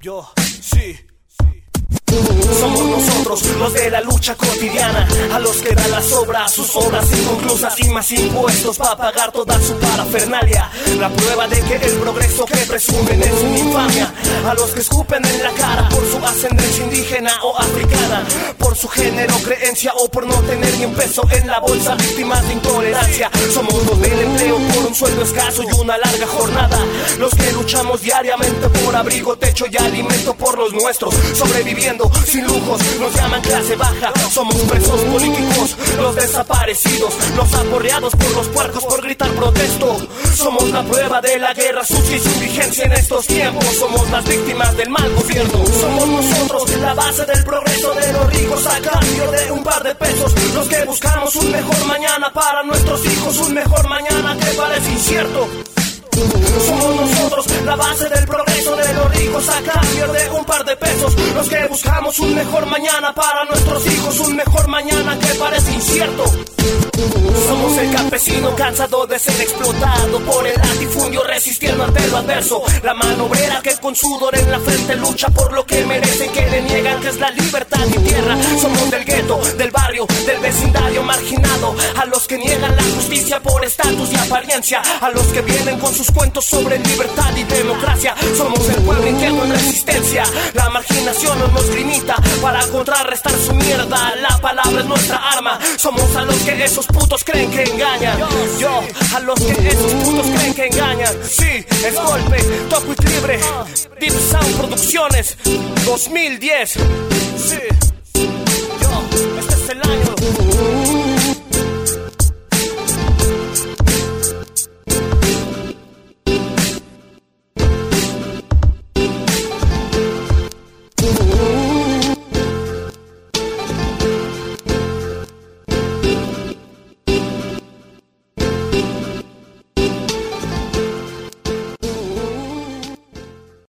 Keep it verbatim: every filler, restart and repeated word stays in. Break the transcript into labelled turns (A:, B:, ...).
A: Yo, sí. Somos nosotros los de la lucha cotidiana, a los que dan las obras, sus obras inconclusas y más impuestos para pagar toda su parafernalia. La prueba de que el progreso que presumen es una infamia. A los que escupen en la cara por su ascendencia indígena o africana, por su género, creencia o por no tener ni un peso en la bolsa, víctimas de intolerancia. Somos los del empleo por un sueldo escaso y una larga jornada, los que luchamos diariamente por abrigo, techo y alimento por los nuestros, sobreviviendo sin lujos, nos llaman clase baja. Somos presos políticos, los desaparecidos, los aporreados por los puercos por gritar protesto. Somos la prueba de la guerra sucia y su vigencia en estos tiempos. Somos las víctimas del mal gobierno. Somos nosotros la base del progreso de los ricos a cambio de un par de pesos, los que buscamos un mejor mañana para nuestros hijos, un mejor mañana que parece incierto. Somos nosotros la base del progreso de los ricos a cambio de un par de pesos, los que buscamos un mejor mañana para nuestros hijos, un mejor mañana que parece incierto. Somos el campesino cansado de ser explotado por el latifundio, resistiendo ante lo adverso. La mano obrera que con sudor en la frente lucha por lo que merece, que le niegan, que es la libertad y tierra. Somos del gueto, del barrio, del vecindario marginado, a los que niegan la justicia por estatus y apariencia, a los que vienen con sus cuentos sobre libertad y democracia. Somos el pueblo inquieto en resistencia, la marginación no nos limita para contrarrestar su mierda. La palabra es nuestra arma. Somos a los que esos putos creen que engañan. Yo, a los que esos putos creen que engañan. Sí, es golpe, toco y libre. Deep Sound Producciones dos mil diez. Sí, yo, este es el año.